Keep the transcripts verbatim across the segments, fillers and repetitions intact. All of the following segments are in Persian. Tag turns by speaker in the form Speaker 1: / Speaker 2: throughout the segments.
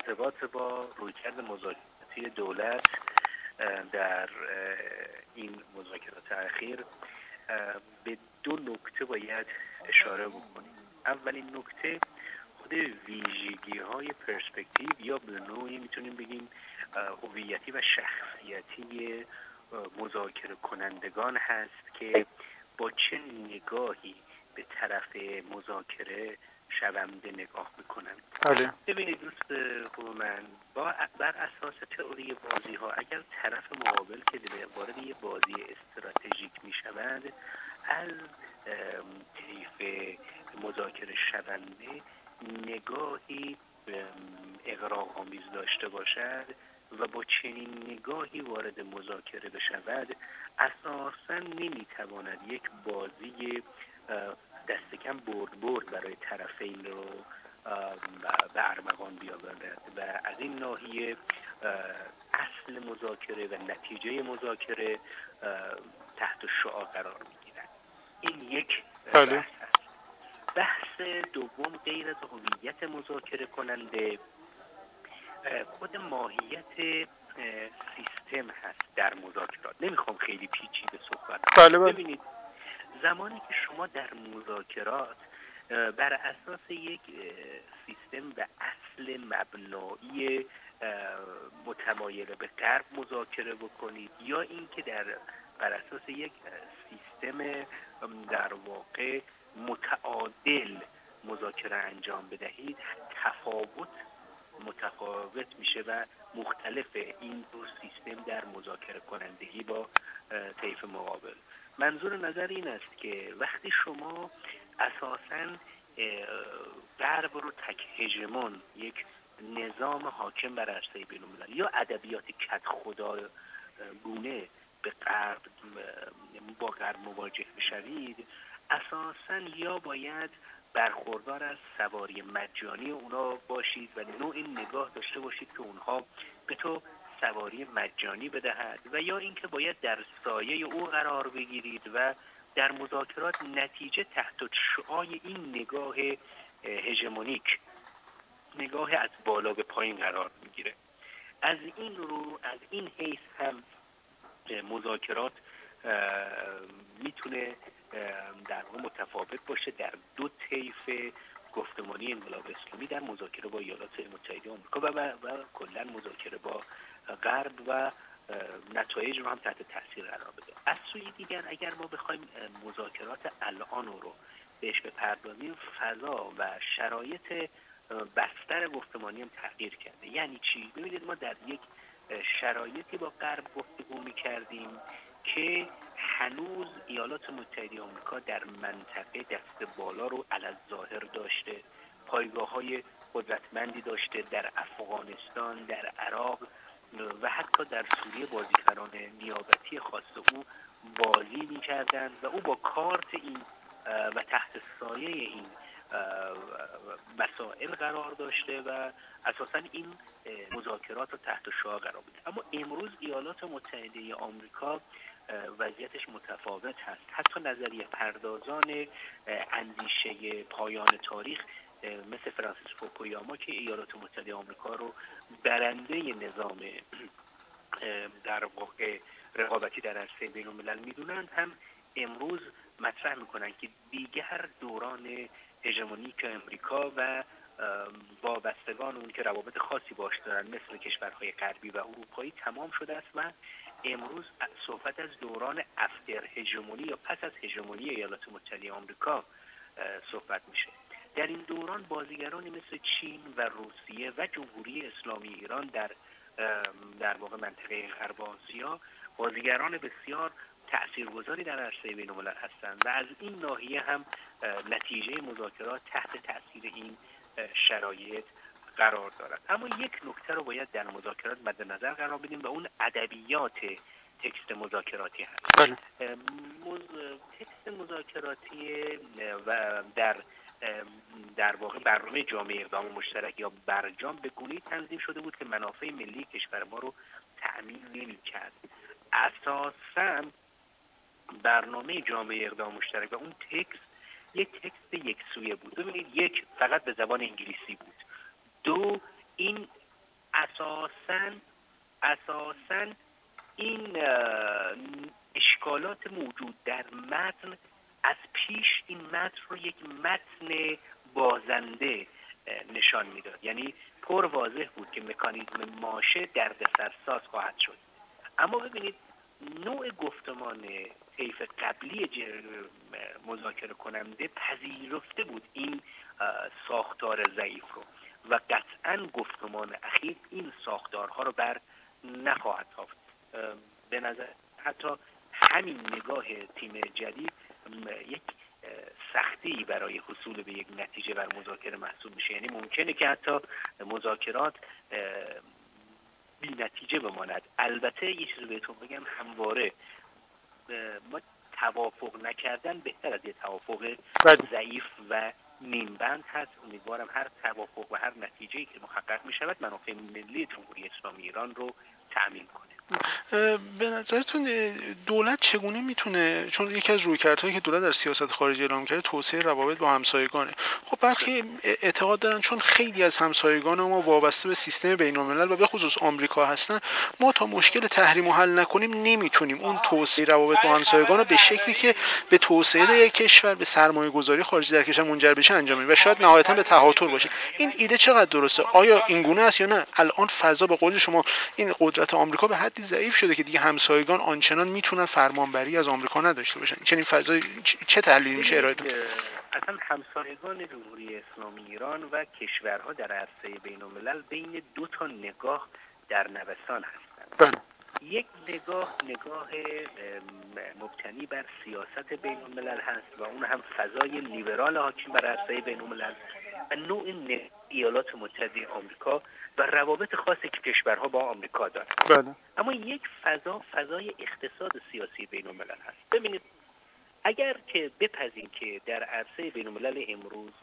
Speaker 1: ارتباط با رویکرد مذاکراتی دولت در این مذاکرات اخیر به دو نکته باید اشاره بکنیم. اولین نکته خود ویژگی های پرسپکتیو یا به نوعی میتونیم بگیم هویتی و شخصیتی مذاکره کنندگان هست که با چه نگاهی به طرف مذاکره شونده نگاه میکنن.
Speaker 2: بله.
Speaker 1: ببینید دوست خوب من، با بر اساس تئوری بازی ها اگر طرف مقابل که وارد یه بازی استراتژیک میشوند از طیف مذاکره شونده نگاهی اغراق‌آمیز داشته باشد و با چنین نگاهی وارد مذاکره بشود، اساساً نمیتواند یک بازی دست کم برد برد برای طرفین رو به ارمغان بیاورد و از این ناحیه اصل مذاکره و نتیجه مذاکره تحت شعاع قرار میگیرد. این یک بحث است. بحث دوم غیر از هویت مذاکره کننده، خود ماهیت سیستم هست در مذاکرات. نمیخوام خیلی پیچیده صحبت کنم. ببینید زمانی که شما در مذاکرات بر اساس یک سیستم و اصل مبنایی متمایل به غرب مذاکره بکنید یا اینکه در بر اساس یک سیستم در واقع متعادل مذاکره انجام بدهید، تفاوت متفاوت میشه و مختلف این دو سیستم در مذاکره کنندگی با طیف مقابل. منظور نظر این است که وقتی شما اساساً غرب رو تک هژمون، یک نظام حاکم بر عرصه بین‌المللی یا ادبیات کد خدا گونه به غرب با غرب مواجه بشوید، اساساً یا باید برخوردار از سواری مجانی اونا باشید و نوع این نگاه داشته باشید که اونها به تو سواری مجانی بدهد و یا اینکه باید در سایه او قرار بگیرید و در مذاکرات نتیجه تحت شعاع این نگاه هژمونیک، نگاه از بالا به پایین قرار میگیره. از این رو از این حیث هم مذاکرات میتونه در واقع متفاوت باشه در دو طیف گفتمانی انقلاب اسلامی در مذاکره با ایالات متحده آمریکا و, و کلا مذاکره با غرب و نتایج رو هم تحت تاثیر قرار بده. از سوی دیگر اگر ما بخوایم مذاکرات الان رو بهش بپردازیم، فضا و شرایط بستر گفتمانی هم تغییر کرده. یعنی چی؟ ببینید ما در یک شرایطی با غرب گفتگو می‌کردیم که هنوز ایالات متحده آمریکا در منطقه دست بالا رو علی‌الظاهر داشته، پایگاه‌های قدرتمندی داشته در افغانستان، در عراق و حتی در سوریه. بازیگران نیابتی خاص او بازی می‌کردند و او با کارت این و تحت سایه این مسائل قرار داشته و اساساً این مذاکرات رو تحت شعاع قرار بده. اما امروز ایالات متحده آمریکا وضعیتش متفاوت هست. حتی نظریه پردازان اندیشه پایان تاریخ مثل فرانسیس فوکویاما که ایالات متحده آمریکا رو برنده نظام در واقع رقابتی در عرصه بین‌الملل میدونند، هم امروز مطرح میکنن که دیگر دوران هژمونیک امریکا و وابستگان اون که روابط خاصی باش دارن مثل کشورهای غربی و اروپایی تمام شده است و امروز صحبت از دوران افتر هژمونی یا پس از هژمونی ایالات متحده آمریکا صحبت میشه. در این دوران بازیگرانی مثل چین و روسیه و جمهوری اسلامی ایران در در واقع منطقه غرب آسیا بازیگران بسیار تأثیرگذاری در عرصه بین‌الملل هستند و از این ناحیه هم نتیجه مذاکرات تحت تأثیر این شرایط قرار دارد. اما یک نکته رو باید در مذاکرات مد نظر قرار بدیم و اون ادبیات تکست مذاکراتی هست. مز... تکست مذاکراتی و در در واقع برنامه جامعه اقدام مشترک یا برجام به گونه‌ای تنظیم شده بود که منافع ملی کشور ما رو تأمین نمی‌کرد. اساساً برنامه جامعه اقدام مشترک و اون تکست یک تکست یک سویه بود. ببینید، یک فقط به زبان انگلیسی بود. دو این اساساً اساساً این اشکالات موجود در متن از پیش این متن رو یک متن بازنده نشان میداد. یعنی پر واضح بود که مکانیزم ماشه دردسرساز خواهد شد. اما ببینید نوع گفتمان طیف قبلی مذاکره کننده پذیرفته بود این ساختار ضعیف رو و قطعاً گفتمان اخیر این ساختارها رو بر نخواهد تافت. به نظر حتی همین نگاه تیم جدید یک سختی برای حصول به یک نتیجه بر مذاکره محسوب میشه. یعنی ممکنه که حتی مذاکرات بی نتیجه بماند. البته یه چیز بهتون بگم، همواره ما توافق نکردن بهتر از یه توافق ضعیف و نیمبند هست. امیدوارم هر توافق و هر نتیجه‌ای که محقق می‌شود منافع ملی جمهوری اسلامی ایران رو تأمین کنه.
Speaker 2: به نظرتون دولت چگونه میتونه، چون یکی از رویکردهایی که دولت در سیاست خارجی اعلام کرده توسعه روابط با همسایگانه، خب برخی اعتقاد دارن چون خیلی از همسایگان ما وابسته به سیستم بین‌الملل و به خصوص آمریکا هستن، ما تا مشکل تحریم رو حل نکنیم نمیتونیم اون توسعه روابط با همسایگان رو به شکلی که به توسعه یک کشور، به سرمایه‌گذاری خارجی در کشور منجر بشه انجام بدیم و شاید نهایتا به تهاتر باشه. این ایده چقدر درسته؟ آیا این گونه است یا نه الان فضا به قول شما این قدرت آمریکا به حدی ضعیف شده که دیگه همسایگان آنچنان میتونن فرمانبری از آمریکا نداشته باشن؟ چنین فضای چه تحلیلی میشه ارائه داد؟
Speaker 1: اصلا همسایگان جمهوری اسلامی ایران و کشورها در عرصه بین‌الملل بین دو تا نگاه در نوسان هستند.
Speaker 2: بله.
Speaker 1: یک نگاه نگاه مبتنی بر سیاست بین‌الملل هست و اون هم فضای لیبرال حاکم بر عرصه بین‌الملل و نوع ایالات متحده آمریکا و روابط خاصی که کشورها با آمریکا دارند.
Speaker 2: بله.
Speaker 1: اما یک فضا فضای اقتصاد سیاسی بین‌الملل هست. ببینید اگر که بپذیم که در عرصه بین‌الملل امروز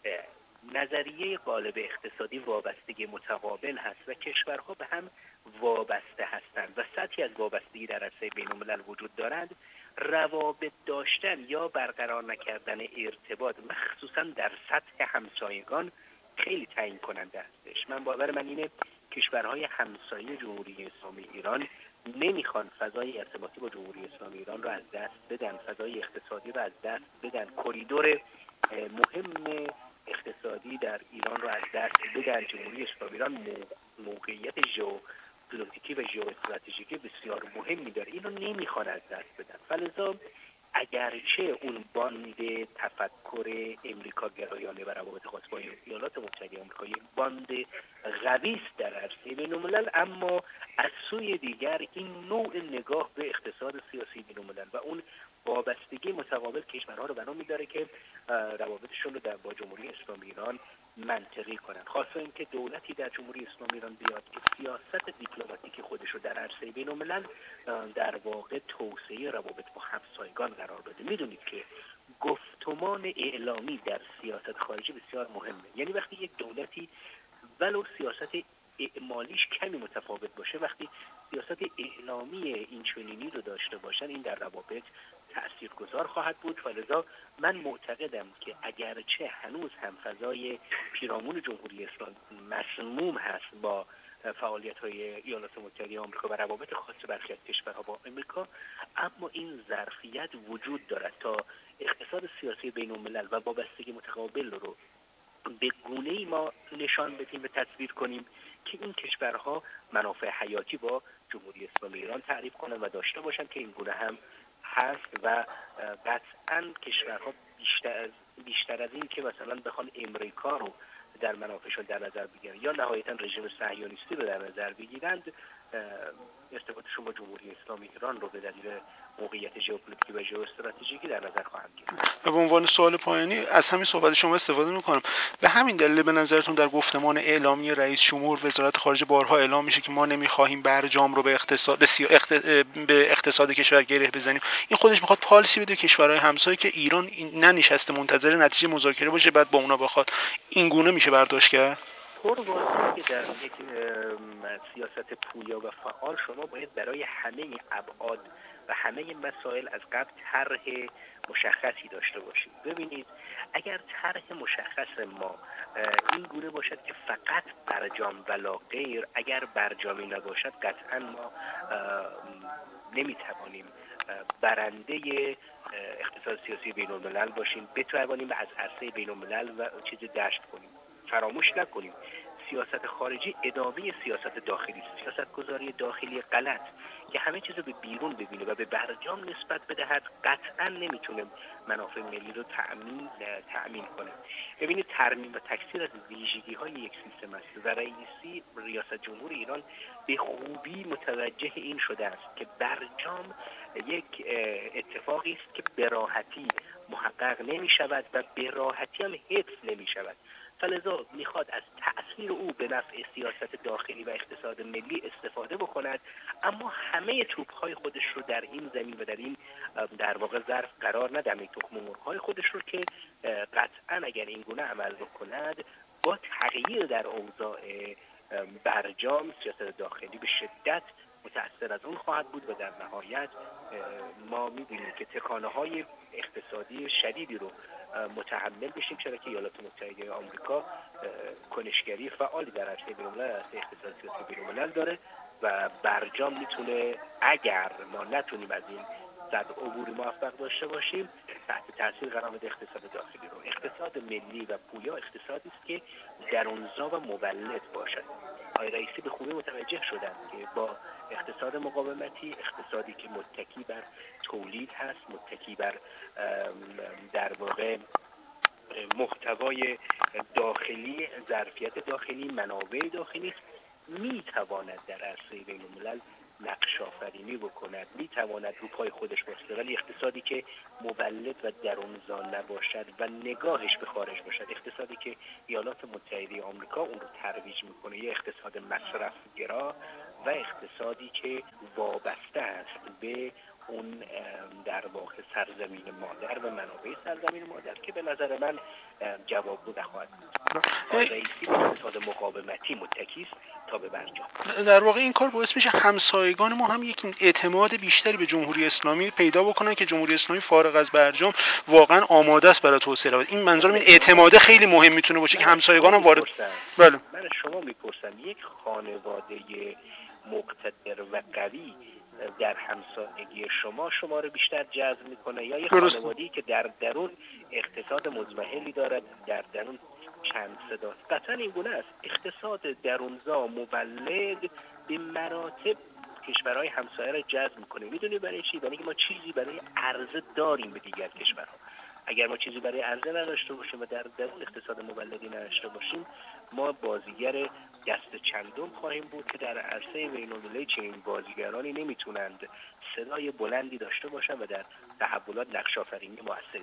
Speaker 1: نظریه قالب اقتصادی وابستگی متقابل هست و کشورها به هم وابسته هستند و سطحی از وابستگی در عرصه بین‌الملل وجود دارند، روابط داشتن یا برقرار نکردن ارتباط مخصوصا در سطح همسایگان خیلی تعیین کننده هستش. من باور من اینه کشورهای همسایه جمهوری اسلامی ایران نمیخوان فضای ارتباطی با جمهوری اسلامی ایران رو از دست بدن، فضای اقتصادی رو از دست بدن، کریدور مهم اقتصادی در ایران رو از دست بدن. جمهوری اسلامی ایران موقعیت ژئوپلیتیکی و ژئواستراتژیکی بسیار مهمی داره، اینو نمیخوان از دست بدن. فلذا اگرچه اون باند تفکر امریکا گرایانه و روابط خاص با ایالات متحده آمریکا یک باند قوی است در عرصه بین‌الملل، اما از سوی دیگر این نوع نگاه به اقتصاد سیاسی بین‌الملل و اون وابستگی متقابل کشورها رو بنا می‌داره که روابطشون رو در با جمهوری اسلامی ایران منطقی کنند. خاصه اینکه دولتی در جمهوری اسلامی ایران بیاد که سیاست دیپلماتیک خودش رو در عرصه بین‌الملل در واقع توسعه روابط با همسایگان قرار بده. میدونید که گفتمان اعلامی در سیاست خارجی بسیار مهمه. یعنی وقتی یک دولتی ولو سیاست اعمالیش کمی متفاوت باشه، وقتی سیاست اعلامی این چنینی رو داشته باشن، این در روابط تأثیرگذار خواهد بود. ولذا من معتقدم که اگرچه هنوز هم فضای پیرامون جمهوری اسلامی مسموم هست با فعالیت‌های ایالات متحده آمریکا و روابط خاص برخی از کشورها با آمریکا، اما این ظرفیت وجود دارد تا اقتصاد سیاسی بین‌الملل و وابستگی متقابل رو به گونه‌ای ما نشان بدیم و تصویر کنیم که این کشورها منافع حیاتی با جمهوری اسلامی ایران تعریف کنند و داشته باشند که این گونه هم هست و قطعاً کشورها بیشتر از بیشتر از این که مثلا بخوان امریکا رو در منافعشون در نظر بگیرن یا نهایتاً رژیم صهیونیستی رو در نظر بگیرند، ارتباطشون با جمهوری اسلامی ایران رو به دلیل موقعیت ژئوپلیتیکی و ژئواستراتژیکی در نظر خواهند گرفت.
Speaker 2: و به عنوان سوال پایانی از همین صحبت شما استفاده می‌کنم. به همین دلیل به نظرتون در گفتمان اعلامی رئیس جمهور وزارت خارجه بارها اعلام میشه که ما نمی‌خواهیم برجام رو به اقتصاد به, سیا... اقت... به اقتصاد کشور گره بزنیم. این خودش می‌خواد پالیسی بده کشورهای همسایه که ایران ننشسته منتظر نتیجه مذاکره باشه بعد با اونا بخواد این گونه میشه برداشت کرد؟
Speaker 1: پر واضحه که در یک سیاست پویا و فعال شما باید برای همه ابعاد و همه مسائل از قبل طرح مشخصی داشته باشید. ببینید اگر طرح مشخص ما این گونه باشد که فقط برجام ولا غیر، اگر برجامی نباشد قطعا ما نمیتوانیم برنده اقتصاد سیاسی بین الملل باشیم، بتوانیم از عرصه بین الملل و چیزی دشت کنیم. فراموش نکنیم سیاست خارجی ادامه سیاست داخلی است، سیاست گذاری داخلی غلط که همه چیزو به بیرون ببینه و به برجام نسبت بدهد قطعا نمیتونه منافع ملی رو تأمین تأمین کنه. ببینید ترمیم و تکثیر از ویژگی های یک سیستم است و رئیسی ریاست جمهور ایران به خوبی متوجه این شده است که برجام یک اتفاقی است که به راحتی محقق نمی شود و به راحتی هم حفظ نمی شود. فلذا میخواد از تأثیر او به نفع سیاست داخلی و اقتصاد ملی استفاده بکند، اما همه توپ‌های خودش رو در این زمین و در این در واقع ظرف قرار ندهد، این تخم مرغ‌های خودش رو که قطعا اگر این گونه عمل بکند با تغییر در اوضاع برجام سیاست داخلی به شدت متأثر از اون خواهد بود و در نهایت ما می‌بینیم که تکانه‌های اقتصادی شدیدی رو متحمل بشیم، چرا که ایالات متحده آمریکا کنشگری فعالی در عرصه بین‌الملل، عرصه اقتصاد سیاسی بین‌الملل داره و برجام میتونه اگر ما نتونیم از این صد عبوری موفق داشته باشیم تحت تاثیر قرار بده اقتصاد داخلی رو. اقتصاد ملی و پویا اقتصادی است که درونزا و مولد باشد. آقای رئیسی به خوبی متوجه شدند که با اقتصاد مقاومتی، اقتصادی که متکی بر تولید هست، متکی بر در واقع محتوای داخلی، ظرفیت داخلی، منابع داخلی میتواند در عرصه بین الملل نقش آفرینی بکند، میتواند رو پای خودش بایسته. ولی اقتصادی که مولد و درونزا نباشد و نگاهش به خارج باشد، اقتصادی که ایالات متحده آمریکا اون رو ترویج میکنه، یه اقتصاد مصرفگرا و اقتصادی که وابسته است به اون در واقع سرزمین مادر و منابع سرزمین مادر که به نظر من جوابگو نخواهد بود. رئیسی به اقتصاد مقاومتی متکی است تا به برجام.
Speaker 2: در واقع این کار باعث میشه همسایگان ما هم یک اعتماد بیشتری به جمهوری اسلامی پیدا بکنن که جمهوری اسلامی فارغ از برجام واقعا آماده است برای توسعه رود. این منظورم این اعتماد خیلی مهم میتونه باشه که همسایگان هم وارد.
Speaker 1: بله. من شما میپرسم یک خانواده مقتدر و قوی در همسایگی شما شما رو بیشتر جذب میکنه یا یک خانواده‌ای که در درون اقتصاد مزمحلی دارد، در درون چند صداست؟ قطعا این گونه است. اقتصاد درونزا مولد به مراتب کشورهای همسایه را جذب میکنه. میدونی برای چی؟ برای اینکه ما چیزی برای عرضه داریم به دیگر کشورها. اگر ما چیزی برای عرضه نداشته باشیم و در درون اقتصاد مولدی نداشته باشیم، ما بازیگر دست چندم خواهیم بود که در عرصه بین‌المللی چنین بازیگرانی نمیتونند صدای بلندی داشته باشند و در تحولات نقش آفرینی موثری